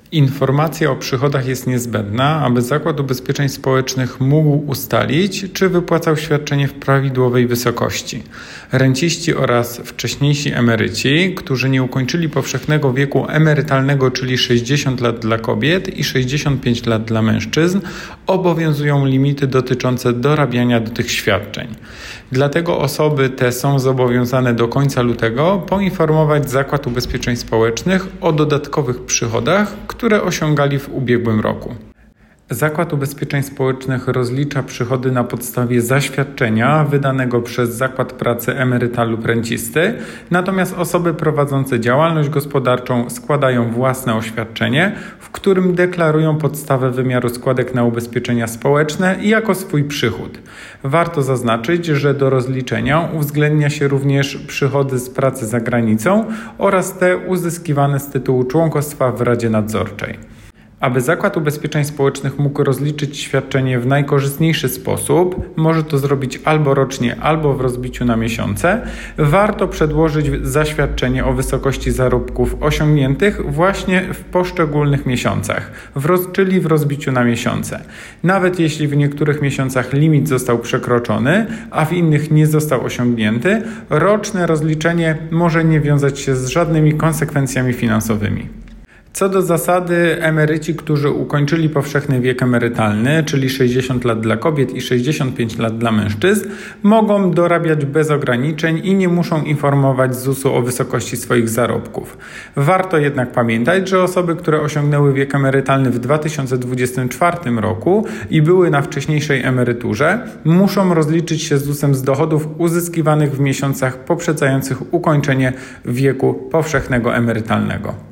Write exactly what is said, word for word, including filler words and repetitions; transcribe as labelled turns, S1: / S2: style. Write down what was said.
S1: Informacja o przychodach jest niezbędna, aby Zakład Ubezpieczeń Społecznych mógł ustalić, czy wypłacał świadczenie w prawidłowej wysokości. Renciści oraz wcześniejsi emeryci, którzy nie ukończyli powszechnego wieku emerytalnego, czyli sześćdziesiąt lat dla kobiet i sześćdziesiąt pięć lat dla mężczyzn, obowiązują limity dotyczące dorabiania do tych świadczeń. Dlatego osoby te są zobowiązane do końca lutego poinformować Zakład Ubezpieczeń Społecznych o dodatkowych przychodach, które osiągali w ubiegłym roku. Zakład Ubezpieczeń Społecznych rozlicza przychody na podstawie zaświadczenia wydanego przez Zakład Pracy emeryta lub rencisty, natomiast osoby prowadzące działalność gospodarczą składają własne oświadczenie, w którym deklarują podstawę wymiaru składek na ubezpieczenia społeczne jako swój przychód. Warto zaznaczyć, że do rozliczenia uwzględnia się również przychody z pracy za granicą oraz te uzyskiwane z tytułu członkostwa w Radzie Nadzorczej. Aby Zakład Ubezpieczeń Społecznych mógł rozliczyć świadczenie w najkorzystniejszy sposób, może to zrobić albo rocznie, albo w rozbiciu na miesiące, warto przedłożyć zaświadczenie o wysokości zarobków osiągniętych właśnie w poszczególnych miesiącach, w roz, czyli w rozbiciu na miesiące. Nawet jeśli w niektórych miesiącach limit został przekroczony, a w innych nie został osiągnięty, roczne rozliczenie może nie wiązać się z żadnymi konsekwencjami finansowymi. Co do zasady, emeryci, którzy ukończyli powszechny wiek emerytalny, czyli sześćdziesiąt lat dla kobiet i sześćdziesiąt pięć lat dla mężczyzn, mogą dorabiać bez ograniczeń i nie muszą informować Z U S-u o wysokości swoich zarobków. Warto jednak pamiętać, że osoby, które osiągnęły wiek emerytalny w dwa tysiące dwudziestym czwartym roku i były na wcześniejszej emeryturze, muszą rozliczyć się z Z U S-em z dochodów uzyskiwanych w miesiącach poprzedzających ukończenie wieku powszechnego emerytalnego.